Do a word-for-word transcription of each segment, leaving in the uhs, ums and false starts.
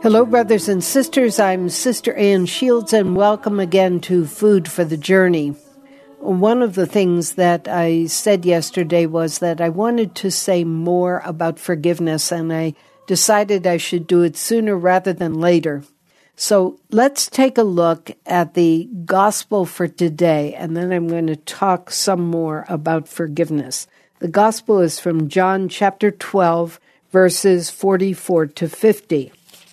Hello, brothers and sisters. I'm Sister Ann Shields, and welcome again to Food for the Journey. One of the things that I said yesterday was that I wanted to say more about forgiveness, and I decided I should do it sooner rather than later. So let's take a look at the gospel for today, and then I'm going to talk some more about forgiveness. The gospel is from John chapter twelve, verses forty-four to fifty.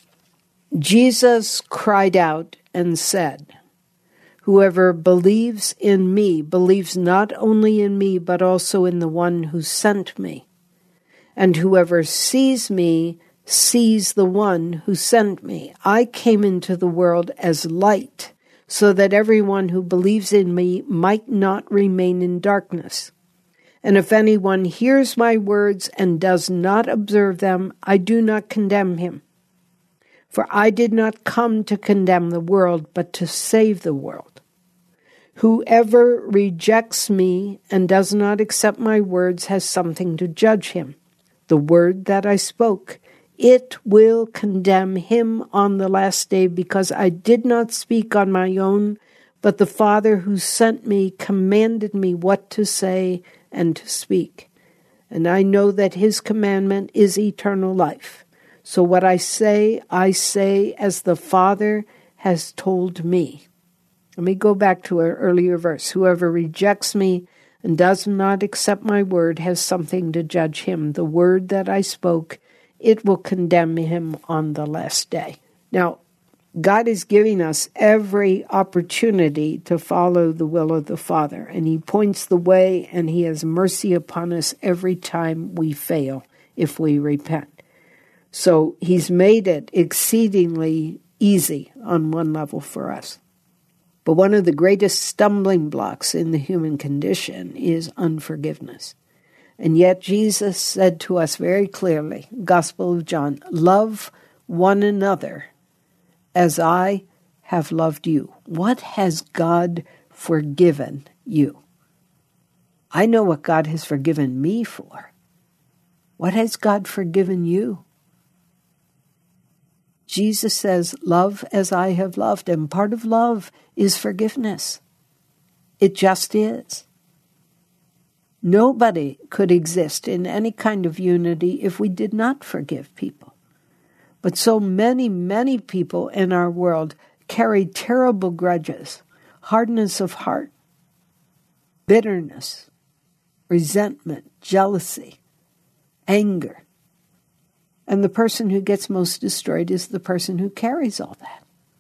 Jesus cried out and said, "Whoever believes in me believes not only in me, but also in the one who sent me. And whoever sees me sees the one who sent me. I came into the world as light, so that everyone who believes in me might not remain in darkness. And if anyone hears my words and does not observe them, I do not condemn him. For I did not come to condemn the world, but to save the world. Whoever rejects me and does not accept my words has something to judge him. The word that I spoke, it will condemn him on the last day, because I did not speak on my own, but the Father who sent me commanded me what to say and to speak. And I know that his commandment is eternal life. So what I say, I say as the Father has told me." Let me go back to an earlier verse. "Whoever rejects me and does not accept my word has something to judge him. The word that I spoke, it will condemn him on the last day." Now, God is giving us every opportunity to follow the will of the Father, and he points the way, and he has mercy upon us every time we fail if we repent. So he's made it exceedingly easy on one level for us. But one of the greatest stumbling blocks in the human condition is unforgiveness. And yet Jesus said to us very clearly, Gospel of John, "Love one another as I have loved you." What has God forgiven you? I know what God has forgiven me for. What has God forgiven you? Jesus says, "Love as I have loved," and part of love is forgiveness. It just is. Nobody could exist in any kind of unity if we did not forgive people. But so many, many people in our world carry terrible grudges, hardness of heart, bitterness, resentment, jealousy, anger. And the person who gets most destroyed is the person who carries all that.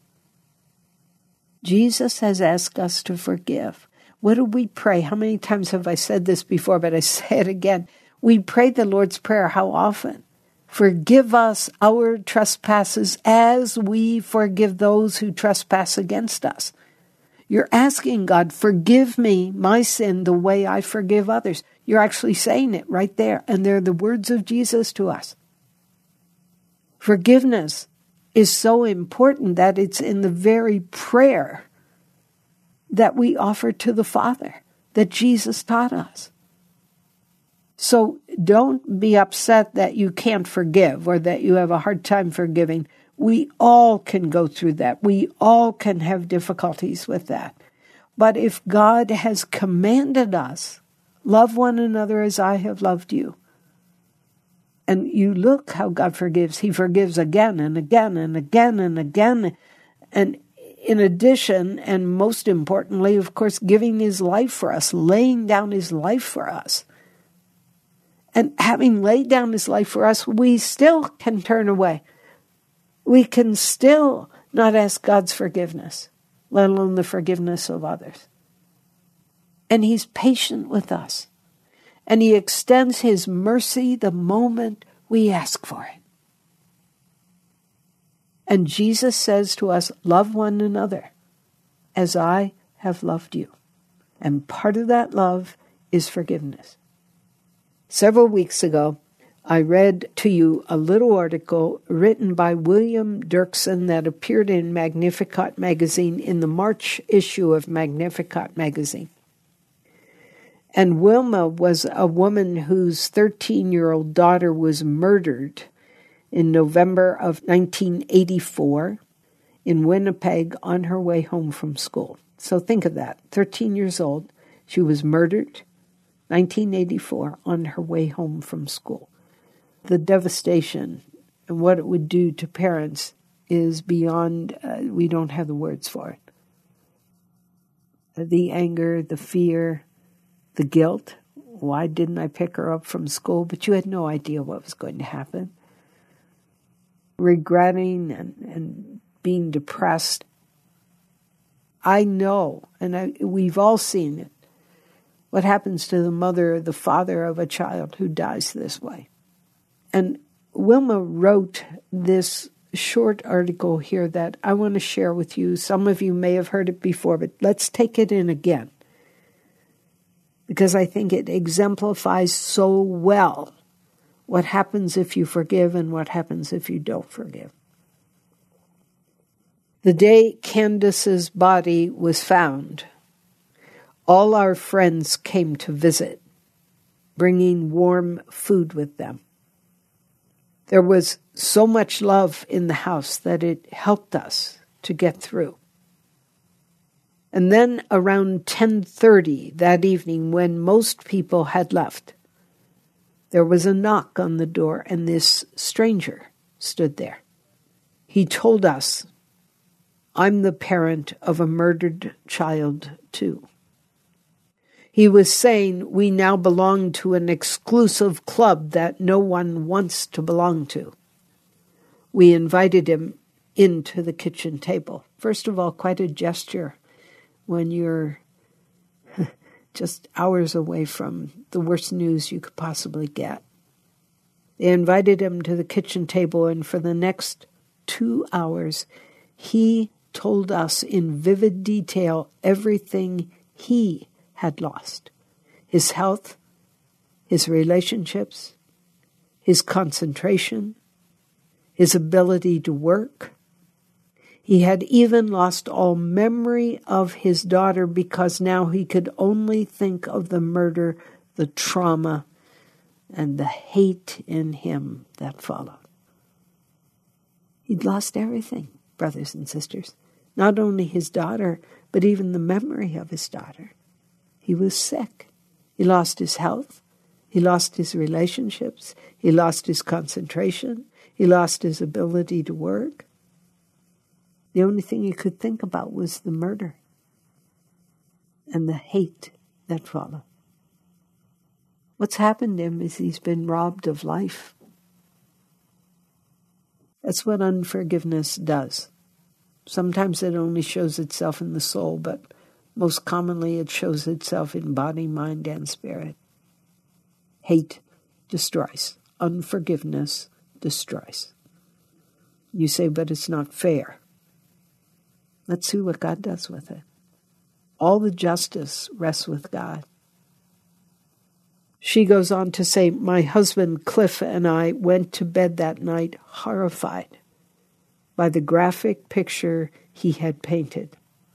Jesus has asked us to forgive. What do we pray? How many times have I said this before, but I say it again. We pray the Lord's Prayer how often? "Forgive us our trespasses as we forgive those who trespass against us." You're asking God, forgive me my sin the way I forgive others. You're actually saying it right there, and they're the words of Jesus to us. Forgiveness is so important that it's in the very prayer that we offer to the Father that Jesus taught us. So don't be upset that you can't forgive or that you have a hard time forgiving. We all can go through that. We all can have difficulties with that. But if God has commanded us, "Love one another as I have loved you," and you look how God forgives. He forgives again and again and again and again. And in addition, and most importantly, of course, giving his life for us, laying down his life for us. And having laid down his life for us, we still can turn away. We can still not ask God's forgiveness, let alone the forgiveness of others. And he's patient with us. And he extends his mercy the moment we ask for it. And Jesus says to us, "Love one another as I have loved you." And part of that love is forgiveness. Several weeks ago, I read to you a little article written by William Dirksen that appeared in Magnificat magazine, in the March issue of Magnificat magazine. And Wilma was a woman whose thirteen-year-old daughter was murdered in November of nineteen eighty-four in Winnipeg on her way home from school. So think of that. thirteen years old. She was murdered, nineteen eighty-four, on her way home from school. The devastation and what it would do to parents is beyond, uh, we don't have the words for it. The anger, the fear, the guilt. Why didn't I pick her up from school? But you had no idea what was going to happen. Regretting and, and being depressed. I know, and I, we've all seen it, what happens to the mother or the father of a child who dies this way. And Wilma wrote this short article here that I want to share with you. Some of you may have heard it before, but let's take it in again, because I think it exemplifies so well what happens if you forgive and what happens if you don't forgive. The day Candace's body was found, all our friends came to visit, bringing warm food with them. There was so much love in the house that it helped us to get through. And then around ten thirty that evening, when most people had left, there was a knock on the door, and this stranger stood there. He told us, "I'm the parent of a murdered child, too." He was saying we now belong to an exclusive club that no one wants to belong to. We invited him into the kitchen table. First of all, quite a gesture when you're just hours away from the worst news you could possibly get. They invited him to the kitchen table, and for the next two hours, he told us in vivid detail everything he had lost. His health, his relationships, his concentration, his ability to work. He had even lost all memory of his daughter because now he could only think of the murder, the trauma, and the hate in him that followed. He'd lost everything, brothers and sisters. Not only his daughter, but even the memory of his daughter. He was sick. He lost his health. He lost his relationships. He lost his concentration. He lost his ability to work. The only thing he could think about was the murder and the hate that followed. What's happened to him is he's been robbed of life. That's what unforgiveness does. Sometimes it only shows itself in the soul, but most commonly it shows itself in body, mind, and spirit. Hate destroys. Unforgiveness destroys. You say, but it's not fair. Let's see what God does with it. All the justice rests with God. She goes on to say, my husband Cliff and I went to bed that night horrified by the graphic picture he had painted.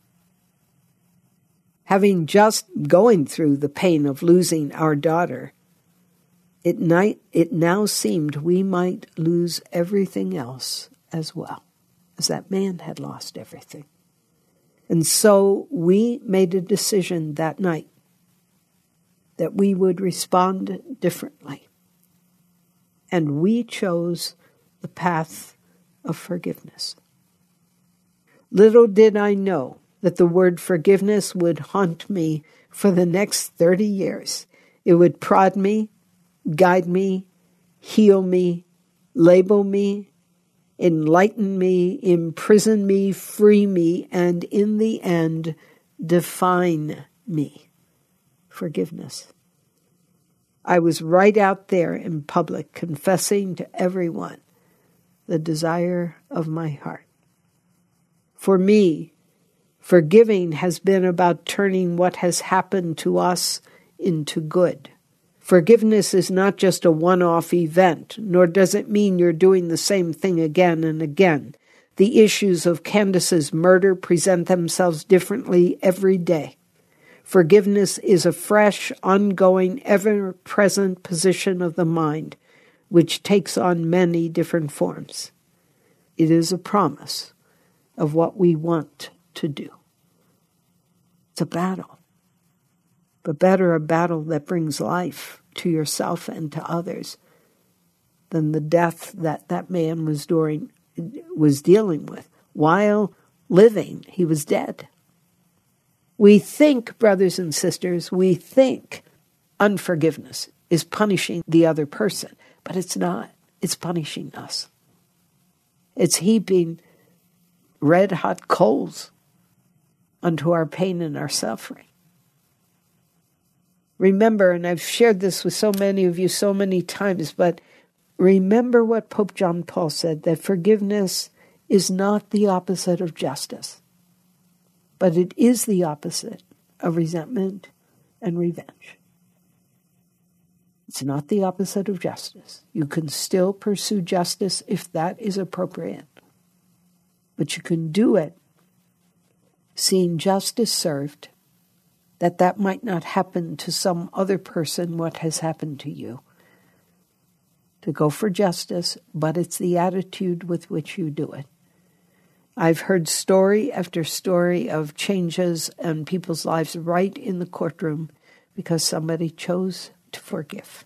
Having just going through the pain of losing our daughter, it, night, it now seemed we might lose everything else as well, as that man had lost everything. And so we made a decision that night that we would respond differently. And we chose the path of forgiveness. Little did I know that the word forgiveness would haunt me for the next thirty years. It would prod me, guide me, heal me, label me, enlighten me, imprison me, free me, and in the end, define me. Forgiveness. I was right out there in public, confessing to everyone the desire of my heart. For me, forgiving has been about turning what has happened to us into good. Forgiveness is not just a one-off event, nor does it mean you're doing the same thing again and again. The issues of Candace's murder present themselves differently every day. Forgiveness is a fresh, ongoing, ever-present position of the mind, which takes on many different forms. It is a promise of what we want to do. It's a battle, but better a battle that brings life to yourself and to others than the death that that man was during, was dealing with. While living, he was dead. We think, brothers and sisters, we think unforgiveness is punishing the other person, but it's not. It's punishing us. It's heaping red-hot coals unto our pain and our suffering. Remember, and I've shared this with so many of you so many times, but remember what Pope John Paul said, that forgiveness is not the opposite of justice, but it is the opposite of resentment and revenge. It's not the opposite of justice. You can still pursue justice if that is appropriate, but you can do it seeing justice served, that that might not happen to some other person what has happened to you. To go for justice, but it's the attitude with which you do it. I've heard story after story of changes in people's lives right in the courtroom because somebody chose to forgive.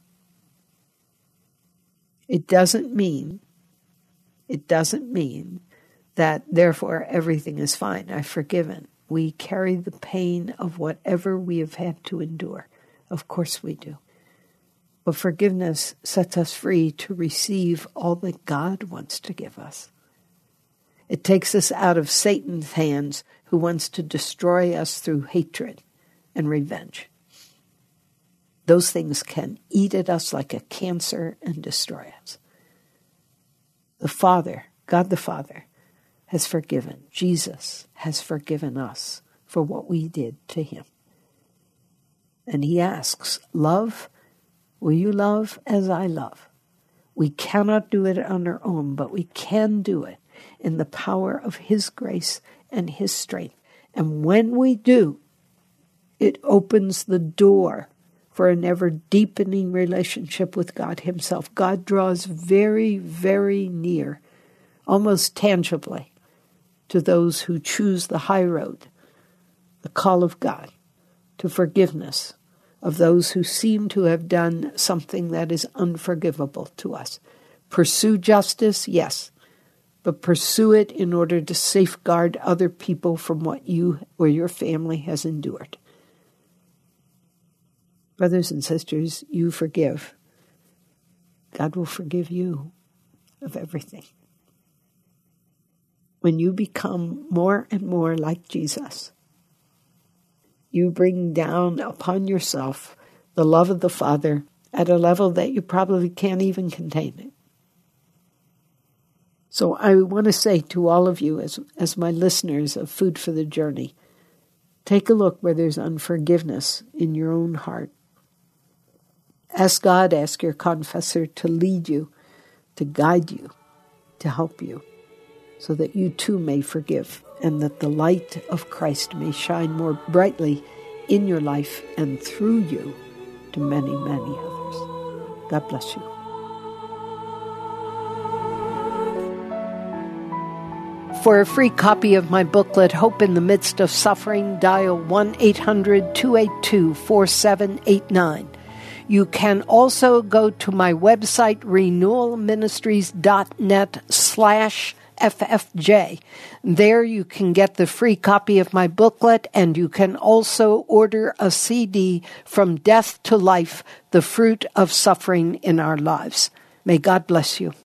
It doesn't mean, it doesn't mean that therefore everything is fine. I've forgiven. We carry the pain of whatever we have had to endure. Of course we do. But forgiveness sets us free to receive all that God wants to give us. It takes us out of Satan's hands, who wants to destroy us through hatred and revenge. Those things can eat at us like a cancer and destroy us. The Father, God the Father, has forgiven. Jesus has forgiven us for what we did to him. And he asks, love, will you love as I love? We cannot do it on our own, but we can do it in the power of his grace and his strength. And when we do, it opens the door for an ever-deepening relationship with God himself. God draws very, very near, almost tangibly, to those who choose the high road, the call of God to forgiveness of those who seem to have done something that is unforgivable to us. Pursue justice, yes, but pursue it in order to safeguard other people from what you or your family has endured. Brothers and sisters, you forgive. God will forgive you of everything. When you become more and more like Jesus, you bring down upon yourself the love of the Father at a level that you probably can't even contain it. So I want to say to all of you, as, as my listeners of Food for the Journey, take a look where there's unforgiveness in your own heart. Ask God, ask your confessor to lead you, to guide you, to help you, so that you too may forgive, and that the light of Christ may shine more brightly in your life and through you to many, many others. God bless you. For a free copy of my booklet, Hope in the Midst of Suffering, dial one eight hundred two eight two four seven eight nine. You can also go to my website, renewalministries.net slash FFJ. There you can get the free copy of my booklet, and you can also order a C D, From Death to Life, The Fruit of Suffering in Our Lives. May God bless you.